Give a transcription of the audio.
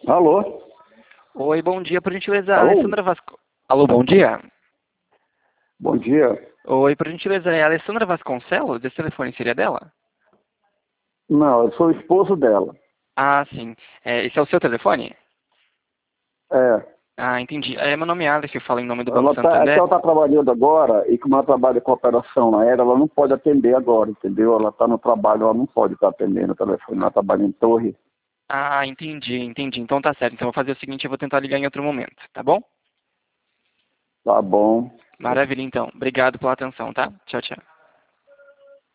Alô? Oi, bom dia, por gentileza, Alô? Alessandra Vasco... Alô, bom dia. Bom dia. Oi, por gentileza, é a Alessandra Vasconcelos? Esse telefone seria dela? Não, eu sou o esposo dela. Ah, sim. Esse é o seu telefone? É. Ah, entendi. Meu nome é Alex, eu falo em nome do Banco Ela tá, é que Santander. ela está trabalhando agora e como ela trabalha com operação aérea, ela não pode atender agora, entendeu? Ela está no trabalho, ela não pode estar atendendo o telefone, ela trabalha em torre. Ah, entendi. Então tá certo. Então eu vou fazer o seguinte, eu vou tentar ligar em outro momento, tá bom? Tá bom. Maravilha, então. Obrigado pela atenção, tá? Tchau, tchau.